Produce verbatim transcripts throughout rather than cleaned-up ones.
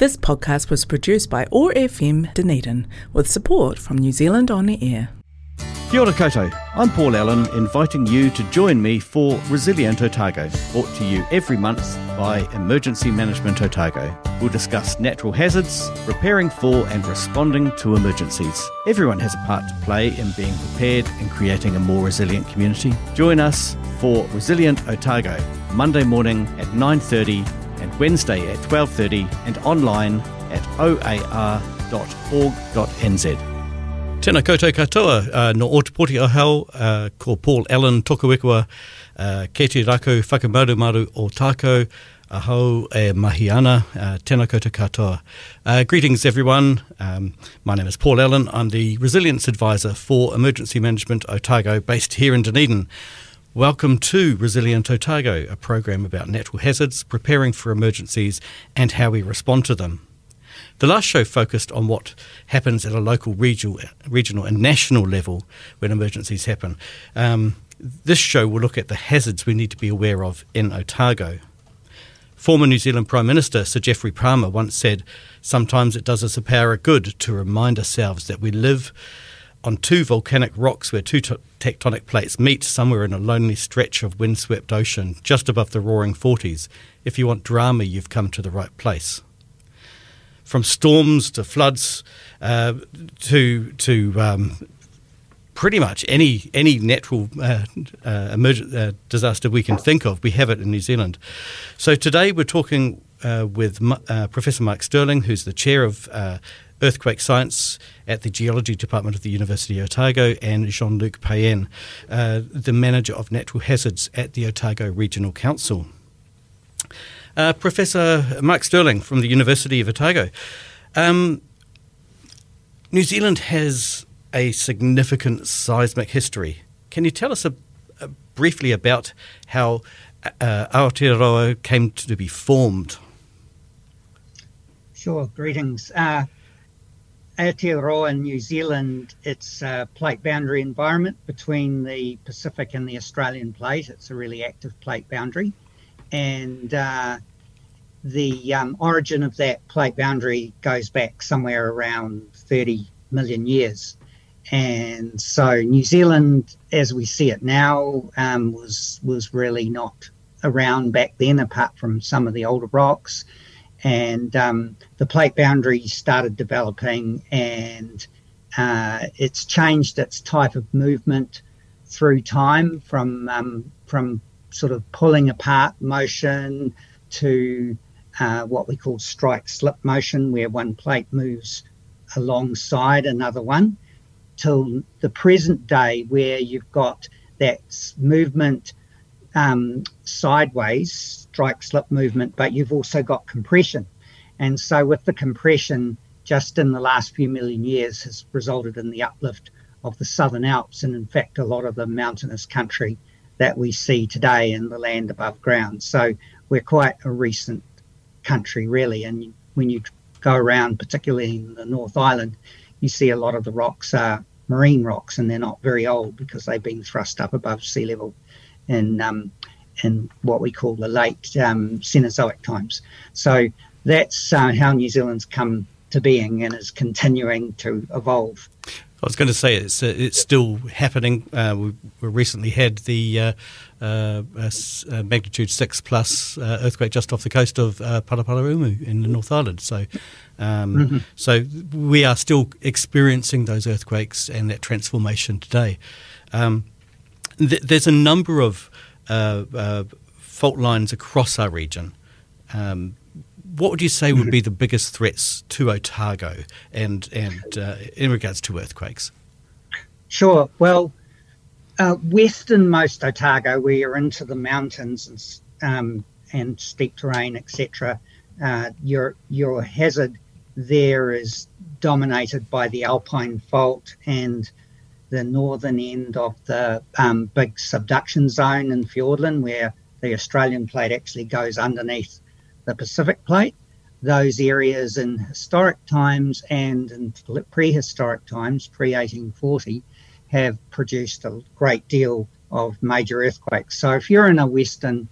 This podcast was produced by O A R F M Dunedin with support from New Zealand On the Air. Kia ora koutou, I'm Paul Allen, inviting you to join me for Resilient Otago, brought to you every month by Emergency Management Otago. We'll discuss natural hazards, preparing for and responding to emergencies. Everyone has a part to play in being prepared and creating a more resilient community. Join us for Resilient Otago, Monday morning at nine thirty and Wednesday at twelve thirty and online at o a r dot org dot n z. Tēnā koutou katoa, uh, no Otapoti Ahau, uh, ko Paul Allen, toku wekua, uh, kei te rako whakamarumaru o tākou, ahau e mahi ana, uh, tēnā koutou katoa. Uh, greetings everyone, um, my name is Paul Allen, I'm the Resilience Advisor for Emergency Management Otago, based here in Dunedin. Welcome to Resilient Otago, a program about natural hazards, preparing for emergencies and how we respond to them. The last show focused on what happens at a local, regional, regional and national level when emergencies happen. Um, this show will look at the hazards we need to be aware of in Otago. Former New Zealand Prime Minister Sir Geoffrey Palmer once said, "Sometimes it does us a power of good to remind ourselves that we live on two volcanic rocks where two t- tectonic plates meet somewhere in a lonely stretch of windswept ocean just above the roaring forties. If you want drama, you've come to the right place." From storms to floods uh, to to um, pretty much any any natural uh, uh, emergent, uh, disaster we can think of, we have it in New Zealand. So today we're talking uh, with uh, Professor Mike Sterling, who's the chair of uh, Earthquake Science at the Geology Department of the University of Otago, and Jean-Luc Payen, uh, the manager of natural hazards at the Otago Regional Council. Uh, Professor Mike Sterling from the University of Otago. Um, New Zealand has a significant seismic history. Can you tell us a, a briefly about how uh, Aotearoa came to be formed? Sure, greetings. Uh, Aotearoa in New Zealand, it's a plate boundary environment between the Pacific and the Australian plate. It's a really active plate boundary. And uh, the um, origin of that plate boundary goes back somewhere around thirty million years. And so New Zealand, as we see it now, um, was was really not around back then, apart from some of the older rocks. And um, the plate boundary started developing, and uh, it's changed its type of movement through time from um, from sort of pulling apart motion to uh, what we call strike-slip motion, where one plate moves alongside another one, till the present day, where you've got that movement um, sideways, strike-slip movement, but you've also got compression. And so with the compression, just in the last few million years, has resulted in the uplift of the Southern Alps, and in fact a lot of the mountainous country that we see today in the land above ground. So we're quite a recent country, really. And when you go around, particularly in the North Island, you see a lot of the rocks are marine rocks, and they're not very old because they've been thrust up above sea level in um, in what we call the late um, Cenozoic times. So that's uh, how New Zealand's come to being and is continuing to evolve. I was going to say it's uh, it's still happening. Uh, we, we recently had the uh, uh, uh, magnitude six plus uh, earthquake just off the coast of uh, Paraparaumu in the North Island. So, um, mm-hmm. so we are still experiencing those earthquakes and that transformation today. Um, th- there's a number of uh, uh, fault lines across our region. Um, What would you say would be the biggest threats to Otago and and uh, in regards to earthquakes? Sure. Well, uh, westernmost Otago, where you're into the mountains and um, and steep terrain, et cetera, uh, your your hazard there is dominated by the Alpine Fault and the northern end of the um, big subduction zone in Fiordland, where the Australian plate actually goes underneath the Pacific plate. Those areas in historic times and in prehistoric times, pre eighteen forty, have produced a great deal of major earthquakes. So if you're in a western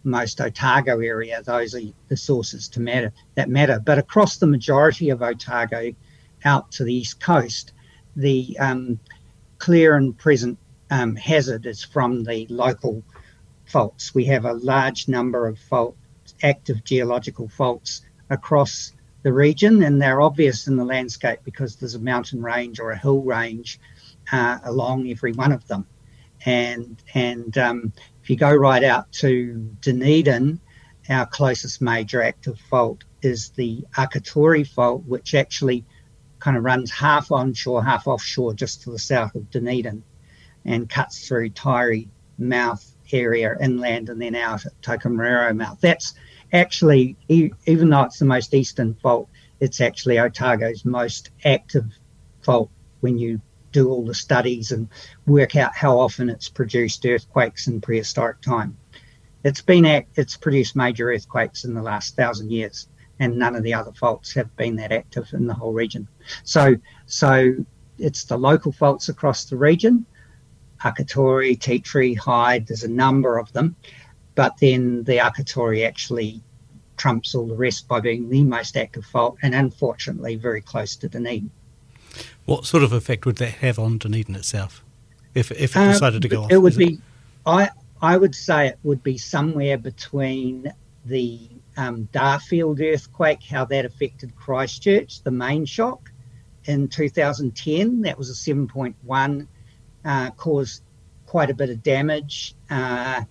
most Otago area, those are the sources to matter that matter. But across the majority of Otago, out to the east coast, the um, clear and present um, hazard is from the local faults. We have a large number of faults, active geological faults across the region, and they're obvious in the landscape because there's a mountain range or a hill range uh, along every one of them. And and um, if you go right out to Dunedin, our closest major active fault is the Akatori fault, which actually kind of runs half onshore, half offshore, just to the south of Dunedin, and cuts through Taieri Mouth area inland and then out at Tokomarero Mouth. That's actually, even though it's the most eastern fault, it's actually Otago's most active fault when you do all the studies and work out how often it's produced earthquakes in prehistoric time. It's been act, it's produced major earthquakes in the last thousand years, and none of the other faults have been that active in the whole region. So, so it's the local faults across the region, Akatori, Tea Tree, Hyde, there's a number of them, but then the Akatori actually trumps all the rest by being the most active fault, and unfortunately very close to Dunedin. What sort of effect would that have on Dunedin itself, if if it decided um, to go off? It would be, it? I I would say it would be somewhere between the um, Darfield earthquake, how that affected Christchurch, the main shock in two thousand ten. That was a seven point one, uh, caused quite a bit of damage, uh,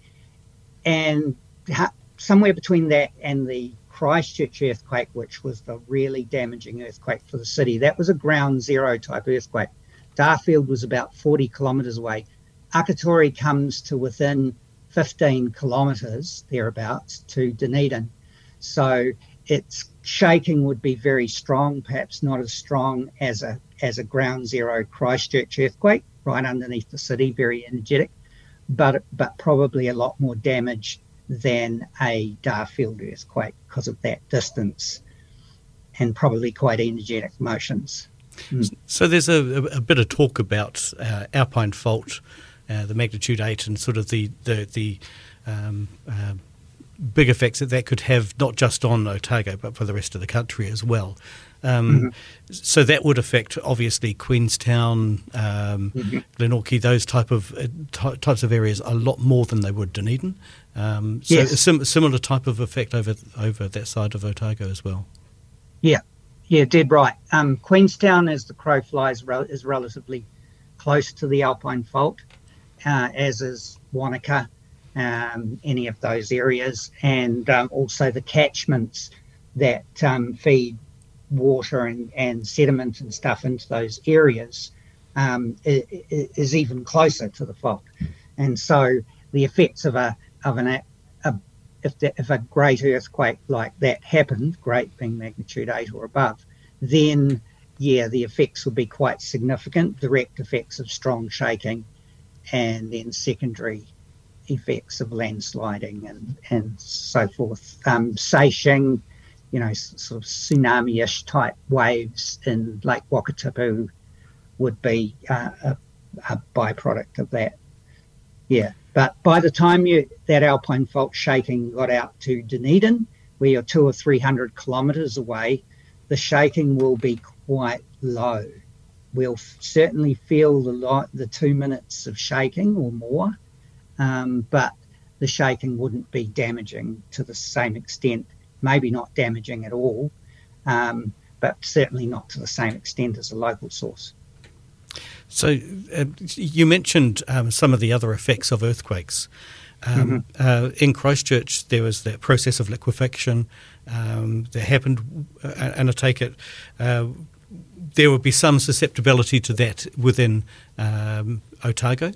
and ha- somewhere between that and the Christchurch earthquake, which was the really damaging earthquake for the city. That was a ground zero type earthquake. Darfield was about forty kilometres away. Akatori comes to within fifteen kilometres, thereabouts, to Dunedin. So its shaking would be very strong, perhaps not as strong as a as a ground zero Christchurch earthquake, right underneath the city, very energetic, but but probably a lot more damage than a Darfield earthquake because of that distance and probably quite energetic motions. Mm. So there's a, a bit of talk about uh, Alpine fault, uh, the magnitude eight, and sort of the the, the um, uh, big effects that that could have not just on Otago but for the rest of the country as well. Um, mm-hmm. So that would affect obviously Queenstown, um, mm-hmm. Glenorchy, those type of uh, ty- types of areas a lot more than they would Dunedin. Um, so yes. a sim- similar type of effect over over that side of Otago as well. Yeah, yeah, dead right. Um, Queenstown, as the crow flies, rel- is relatively close to the Alpine fault, uh, as is Wanaka, um, any of those areas, and um, also the catchments that um, feed water and, and sediment and stuff into those areas um, is, is even closer to the fault. And so the effects of a of an a, a, if the, if a great earthquake like that happened, great being magnitude eight or above, then yeah, the effects will be quite significant, direct effects of strong shaking, and then secondary effects of landsliding and, and so forth. Um, Seishing, you know, sort of tsunami-ish type waves in Lake Wakatipu would be uh, a, a byproduct of that. Yeah, but by the time you that Alpine fault shaking got out to Dunedin, where you're two or three hundred kilometres away, the shaking will be quite low. We'll f- certainly feel the lo- the two minutes of shaking or more, um, but the shaking wouldn't be damaging to the same extent. Maybe not damaging at all, um, but certainly not to the same extent as a local source. So uh, you mentioned um, some of the other effects of earthquakes. Um, mm-hmm. uh, in Christchurch, there was that process of liquefaction um, that happened, uh, and I take it uh, there would be some susceptibility to that within um, Otago?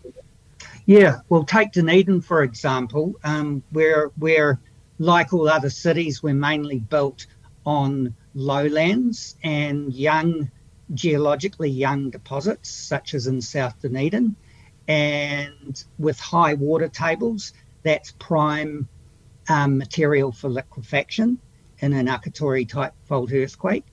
Yeah, well, take Dunedin, for example, um, where where like all other cities, we're mainly built on lowlands and young, geologically young deposits, such as in South Dunedin. And with high water tables, that's prime um, material for liquefaction in an Akatori-type fault earthquake.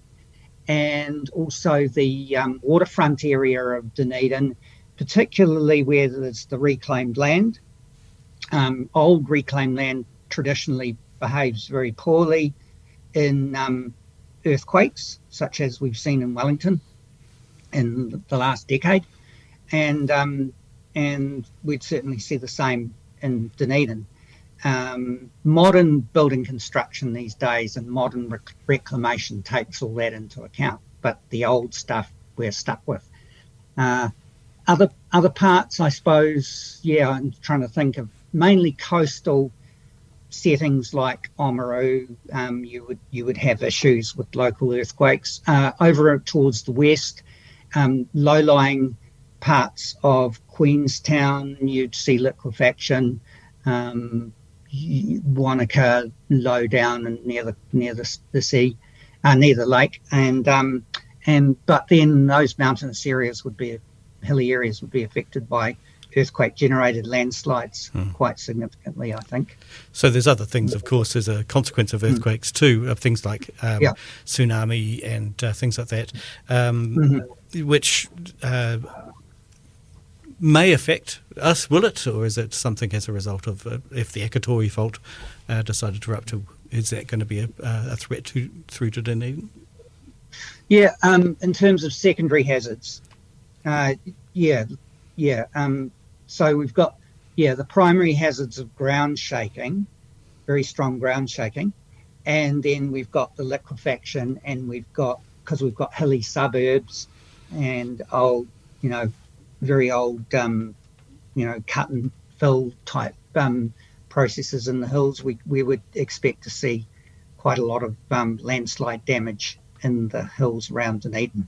And also the um, waterfront area of Dunedin, particularly where there's the reclaimed land, um, old reclaimed land traditionally behaves very poorly in um, earthquakes, such as we've seen in Wellington in the last decade, and um, and we'd certainly see the same in Dunedin. Um, modern building construction these days and modern rec- reclamation takes all that into account, but the old stuff we're stuck with. Uh, other other parts, I suppose, yeah, I'm trying to think of mainly coastal settings like Oamaru. Um, you would you would have issues with local earthquakes. Uh, over towards the west, um, low-lying parts of Queenstown, you'd see liquefaction. Um, Wanaka, low down and near the near the, the sea, uh, near the lake, and um, and but then those mountainous areas would be hilly areas would be affected by earthquake-generated landslides hmm. quite significantly, I think. So there's other things, of course, as a consequence of earthquakes too, of things like um, yeah. tsunami and uh, things like that, um, mm-hmm. which uh, may affect us, will it? Or is it something as a result of, uh, if the Akatori fault uh, decided to erupt, is that going to be a, a threat to, through to Dunedin? Yeah, um, in terms of secondary hazards, uh, yeah, yeah. Um, so we've got, yeah, the primary hazards of ground shaking, very strong ground shaking, and then we've got the liquefaction, and we've got, because we've got hilly suburbs and old, you know, very old, um, you know, cut and fill type um, processes in the hills, we, we would expect to see quite a lot of um, landslide damage in the hills around Dunedin.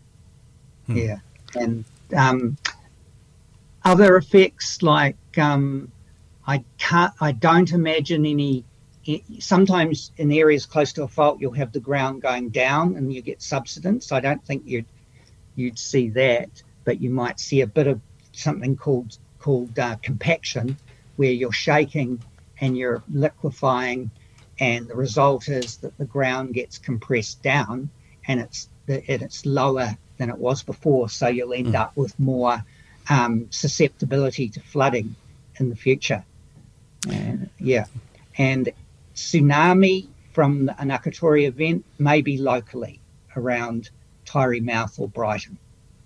Hmm. Yeah. And um, other effects like um, I can't, I don't imagine any, sometimes in areas close to a fault, you'll have the ground going down and you get subsidence. I don't think you'd, you'd see that. But you might see a bit of something called called uh, compaction, where you're shaking and you're liquefying, and the result is that the ground gets compressed down, and it's and it's lower than it was before. So you'll end mm. up with more um, susceptibility to flooding in the future. And, yeah, and tsunami from an Akatori event maybe locally around Taieri Mouth or Brighton.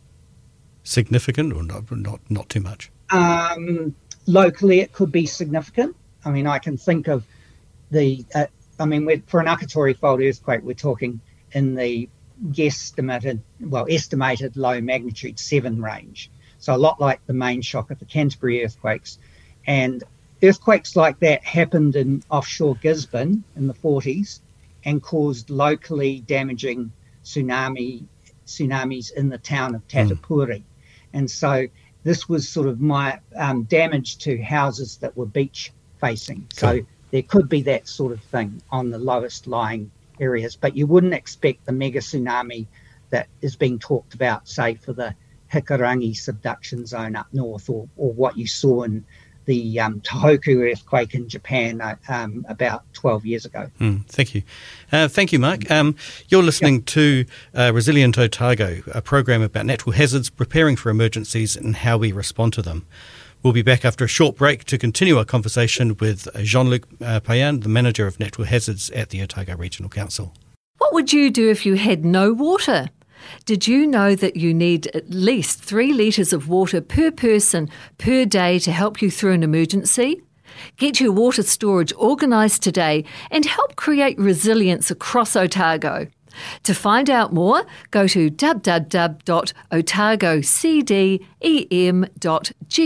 Significant or not, not, not too much? Um, locally, it could be significant. I mean, I can think of the, uh, I mean, we're, for an Akatori fault earthquake, we're talking in the guesstimated, well, estimated low magnitude seven range. So a lot like the main shock of the Canterbury earthquakes. And earthquakes like that happened in offshore Gisborne in the forties and caused locally damaging tsunami tsunamis in the town of Tatapuri. Mm. And so this was sort of my um, damage to houses that were beach facing. So cool. There could be that sort of thing on the lowest lying areas, but you wouldn't expect the mega tsunami that is being talked about, say, for the Hikurangi subduction zone up north, or, or what you saw in the um, Tohoku earthquake in Japan uh, um, about twelve years ago. Mm, thank you. Uh, thank you, Mark. Um, you're listening yep. to uh, Resilient Otago, a program about natural hazards, preparing for emergencies and how we respond to them. We'll be back after a short break to continue our conversation with Jean-Luc uh, Payan, the Manager of Natural Hazards at the Otago Regional Council. What would you do if you had no water? Did you know that you need at least three litres of water per person per day to help you through an emergency? Get your water storage organised today and help create resilience across Otago. To find out more, go to w w w dot otago c d e m dot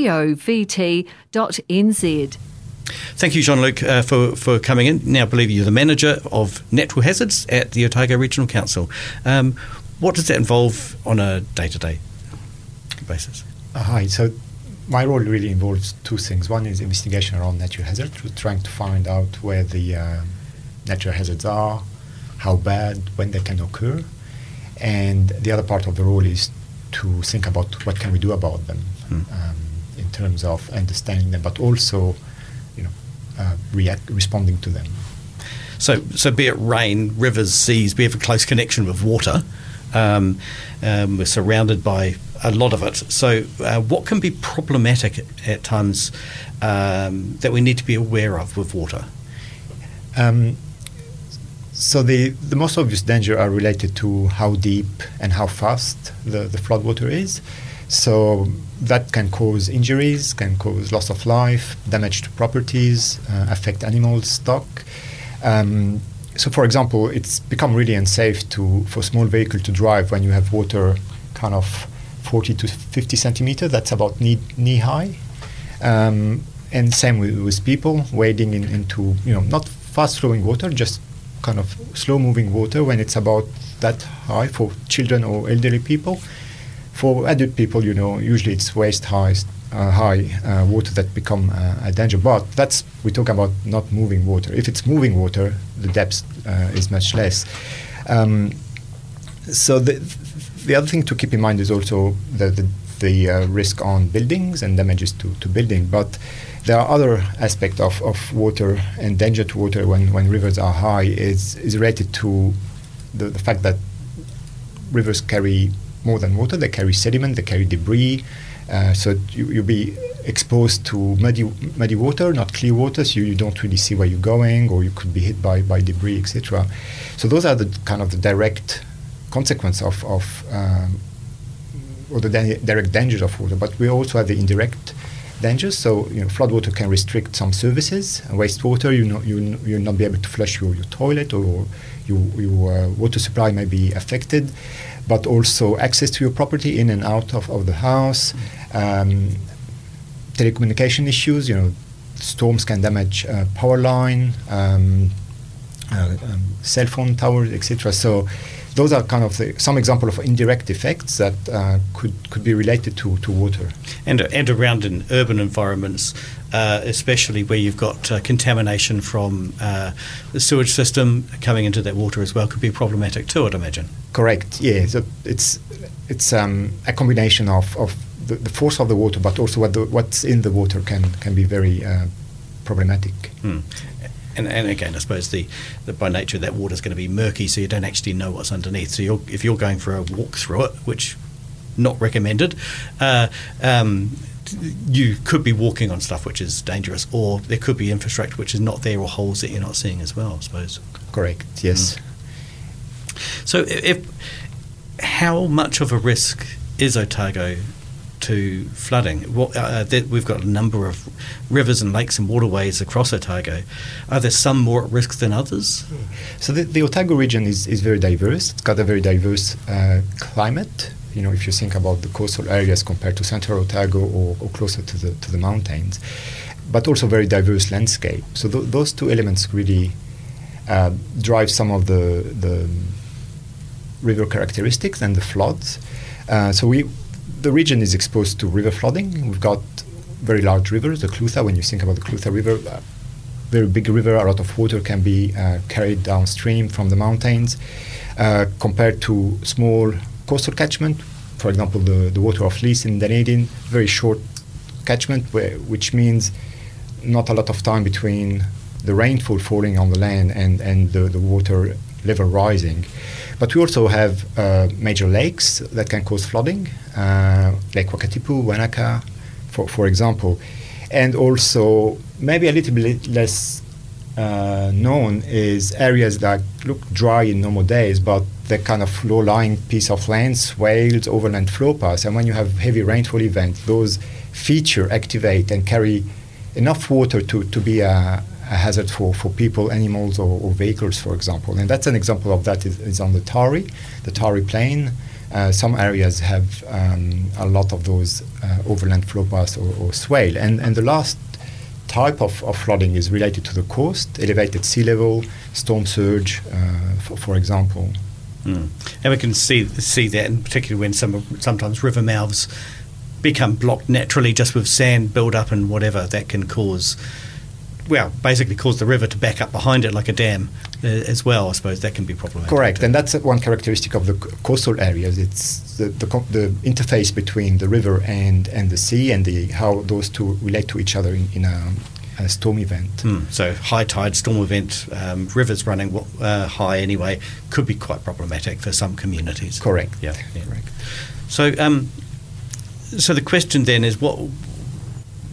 govt dot n z. Thank you, Jean-Luc, uh, for, for coming in. Now, I believe you're the Manager of Natural Hazards at the Otago Regional Council. Um, What does that involve on a day-to-day basis? Uh, hi. So my role really involves two things. One is investigation around natural hazards, trying to find out where the uh, natural hazards are, how bad, when they can occur. And the other part of the role is to think about what can we do about them hmm. um, in terms of understanding them, but also, you know, uh, react, responding to them. So, so be it rain, rivers, seas, we have a close connection with water. Um, um, we're surrounded by a lot of it. So uh, what can be problematic at, at times um, that we need to be aware of with water? Um, so the, the most obvious danger are related to how deep and how fast the, the floodwater is. So that can cause injuries, can cause loss of life, damage to properties, uh, affect animals, stock. Um, so, for example, it's become really unsafe to for small vehicle to drive when you have water kind of forty to fifty centimeters. That's about knee knee high. Um, and same with, with people wading in, into you know not fast flowing water, just kind of slow moving water when it's about that high for children or elderly people. For adult people, you know, usually it's waist high, uh, high uh, water that become uh, a danger. But that's we talk about not moving water. If it's moving water, the depth uh, is much less. Um, so the the other thing to keep in mind is also the the, the uh, risk on buildings and damages to, to building. But there are other aspects of, of water and danger to water when, when rivers are high is is related to the, the fact that rivers carry more than water. They carry sediment, they carry debris, uh, so you, you'll be exposed to muddy muddy water, not clear water, so you, you don't really see where you're going, or you could be hit by, by debris, et cetera. So those are the kind of the direct consequence of, of um, or the da- direct dangers of water. But we also have the indirect dangers. So you know, floodwater can restrict some services. Wastewater, you know, you you'll not be able to flush your, your toilet, or your, your uh, water supply may be affected. But also access to your property in and out of, of the house, um, telecommunication issues, you know, storms can damage uh, power line, um, uh, um, cell phone towers, et cetera. So those are kind of the, some example of indirect effects that uh, could, could be related to, to water. And, and around in urban environments, uh, especially where you've got uh, contamination from uh, the sewage system coming into that water as well, could be problematic too, I'd imagine. Correct, yeah. So it's it's um, a combination of, of the, the force of the water, but also what the, what's in the water can, can be very uh, problematic. Hmm. And, and again, I suppose the, the by nature that water is going to be murky, so you don't actually know what's underneath. So you're, if you're going for a walk through it, which not recommended, uh, um, you could be walking on stuff which is dangerous, or there could be infrastructure which is not there, or holes that you're not seeing as well, I suppose. Correct, yes. Mm. So if how much of a risk is Otago to flooding? What, uh, that we've got a number of rivers and lakes and waterways across Otago. Are there some more at risk than others? So the, the Otago region is, is very diverse. It's got a very diverse uh, climate. You know, if you think about the coastal areas compared to central Otago or, or closer to the to the mountains, but also very diverse landscape. So th- those two elements really uh, drive some of the the river characteristics and the floods. Uh, so we the region is exposed to river flooding. We've got very large rivers, the Clutha. When you think about the Clutha River, uh, very big river, a lot of water can be uh, carried downstream from the mountains, uh, compared to small coastal catchment. For example, the, the water of Leith in Dunedin, very short catchment, where, which means not a lot of time between the rainfall falling on the land and, and the, the water level rising. But we also have uh, major lakes that can cause flooding, uh, Lake Wakatipu, Wanaka, for, for example. And also, maybe a little bit less uh, known is areas that look dry in normal days, but they're kind of low-lying piece of land, swales, overland flow paths. And when you have heavy rainfall events, those feature activate and carry enough water to, to be a, a hazard for, for people, animals, or, or vehicles, for example. And that's an example of that is, is on the Tari, the Tari Plain. Uh, some areas have um, a lot of those uh, overland flow paths or, or swale. And, and the last type of, of flooding is related to the coast, elevated sea level, storm surge, uh, for, for example. Mm. And we can see see that, in particular when some sometimes river mouths become blocked naturally just with sand build up and whatever, that can cause, well, basically cause the river to back up behind it like a dam uh, as well. I suppose that can be problematic. Correct, and that's one characteristic of the coastal areas. It's the, the the interface between the river and and the sea, and the how those two relate to each other in, in a, a storm event. Mm. So high tide, storm event, um, rivers running uh, high anyway, could be quite problematic for some communities. Correct. Yeah. yeah. Correct. So, um, so the question then is, what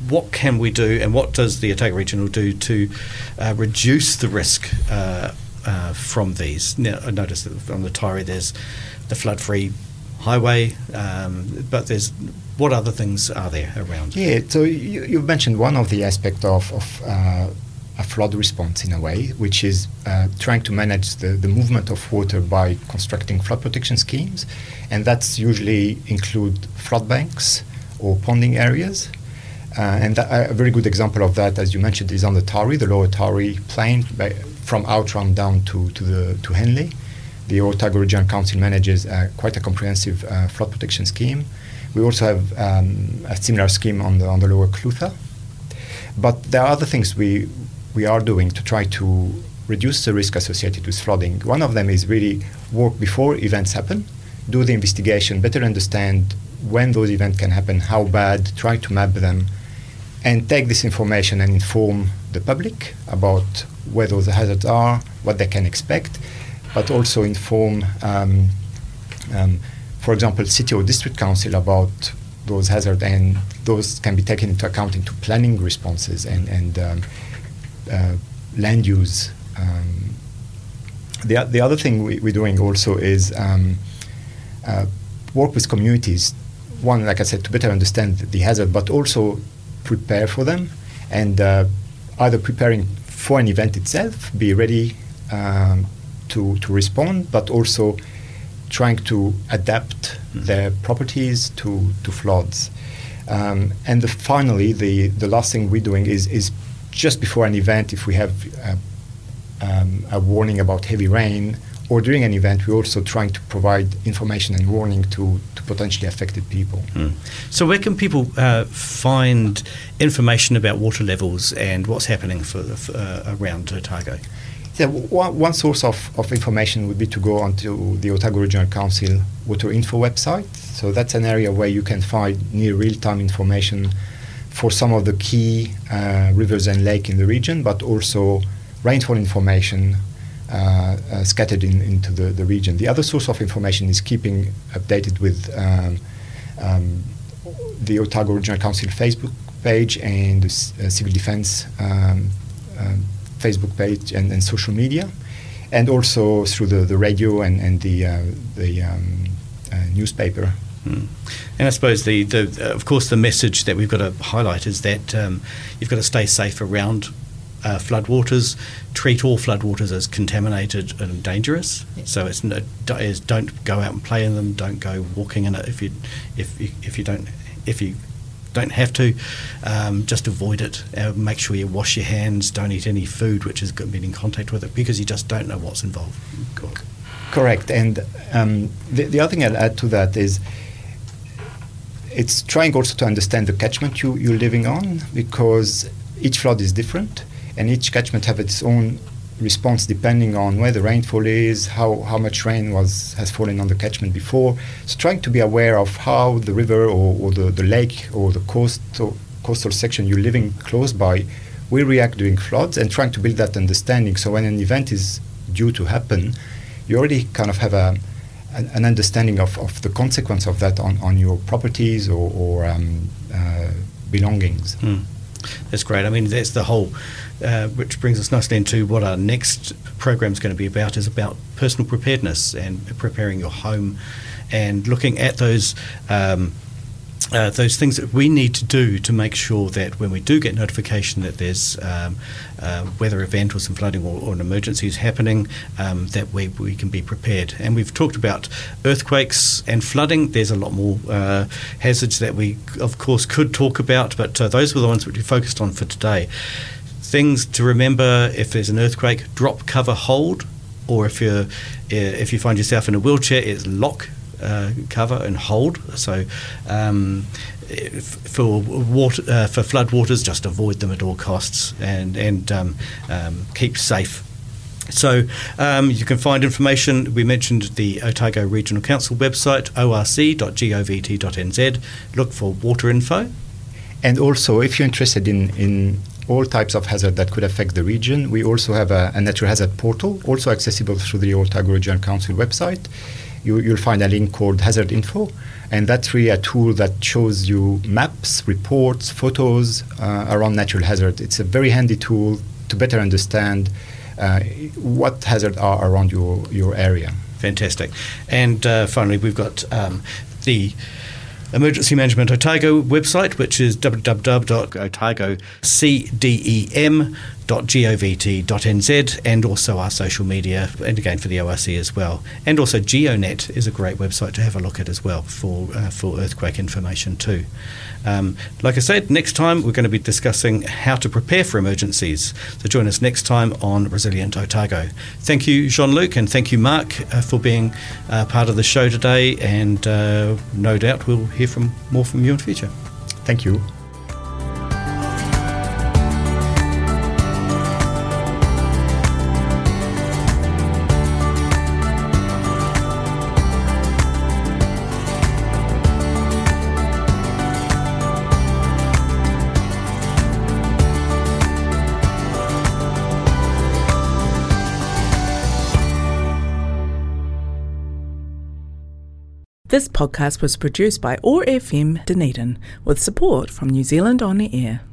what can we do, and what does the Otago Regional do to uh, reduce the risk uh, uh, from these? Now, I noticed that on the Taieri there's the flood-free highway, um, but there's what other things are there around? Yeah, so you, you mentioned one of the aspects of, of uh, a flood response in a way, which is uh, trying to manage the, the movement of water by constructing flood protection schemes, and that's usually include flood banks or ponding areas. Uh, and that, a very good example of that, as you mentioned, is on the Taieri, the lower Taieri plain, by, from Outram down to, to, the, to Henley. The Otago Regional Council manages uh, quite a comprehensive uh, flood protection scheme. We also have um, a similar scheme on the on the lower Clutha. But there are other things we we are doing to try to reduce the risk associated with flooding. One of them is really work before events happen, do the investigation, better understand when those events can happen, how bad, try to map them, and take this information and inform the public about where those hazards are, what they can expect, but also inform, um, um, for example, city or district council about those hazards, and those can be taken into account into planning responses and, and um, uh, land use. Um, the, the other thing we, we're doing also is um, uh, work with communities. One, like I said, to better understand the hazard, but also prepare for them, and uh, either preparing for an event itself, be ready um, to, to respond, but also trying to adapt mm. their properties to, to floods. Um, and the, finally, the, the last thing we're doing is, is just before an event, if we have uh, um, a warning about heavy rain, or during an event, we're also trying to provide information and warning to, to potentially affected people. Mm. So where can people uh, find information about water levels and what's happening for, for uh, around Otago? Yeah, one, one source of, of information would be to go onto the Otago Regional Council Water Info website. So that's an area where you can find near real-time information for some of the key uh, rivers and lakes in the region, but also rainfall information uh, uh, scattered in, into the, the region. The other source of information is keeping updated with um, um, the Otago Regional Council Facebook page and the uh, Civil Defence um, um, Facebook page and, and social media, and also through the, the radio and, and the, uh, the um, uh, newspaper. Mm. And I suppose the, the uh, of course the message that we've got to highlight is that um, you've got to stay safe around uh, floodwaters, treat all floodwaters as contaminated and dangerous. Yeah. So it's, no, it's don't go out and play in them, don't go walking in it if you if you, if you don't if you don't have to, um, just avoid it. Uh, make sure you wash your hands, don't eat any food which has been in contact with it, because you just don't know what's involved. God. Correct. And um, the, the other thing I'll add to that is it's trying also to understand the catchment you, you're living on, because each flood is different and each catchment has its own response depending on where the rainfall is, how, how much rain was has fallen on the catchment before. So trying to be aware of how the river or, or the, the lake or the coast or coastal section you're living close by will react during floods, and trying to build that understanding so when an event is due to happen, you already kind of have a an, an understanding of, of the consequence of that on, on your properties or, or um, uh, belongings. Mm. That's great. I mean, that's the whole, uh, which brings us nicely into what our next program is going to be about, is about personal preparedness and preparing your home and looking at those um, uh, those things that we need to do to make sure that when we do get notification that there's um, a weather event or some flooding or, or an emergency is happening, um, that we, we can be prepared. And we've talked about earthquakes and flooding. There's a lot more uh, hazards that we, of course, could talk about, but uh, those were the ones which we focused on for today. Things to remember: if there's an earthquake, drop, cover, hold, or if you're if you find yourself in a wheelchair, it's lock, Uh, cover and hold. So um, if, for water, uh, for flood waters, just avoid them at all costs and and um, um, keep safe. So um, you can find information. We mentioned the Otago Regional Council website, o r c dot govt dot n z. Look for water info. And also, if you're interested in, in all types of hazard that could affect the region, we also have a, a natural hazard portal, also accessible through the Otago Regional Council website. you, you'll find a link called Hazard Info, and that's really a tool that shows you maps, reports, photos uh, around natural hazards. It's a very handy tool to better understand uh, what hazards are around your, your area. Fantastic. And uh, finally, we've got um, the Emergency Management Otago website, which is w w w dot otago c d e m dot govt dot n z, and also our social media, and again for the O R C as well. And also GeoNet is a great website to have a look at as well for uh, for earthquake information too. Um, like I said, next time we're going to be discussing how to prepare for emergencies. So join us next time on Resilient Otago. Thank you, Jean-Luc, and thank you, Mark, uh, for being uh, part of the show today, and uh, no doubt we'll hear from more from you in the future. Thank you. This podcast was produced by O A R F M Dunedin with support from New Zealand On the Air.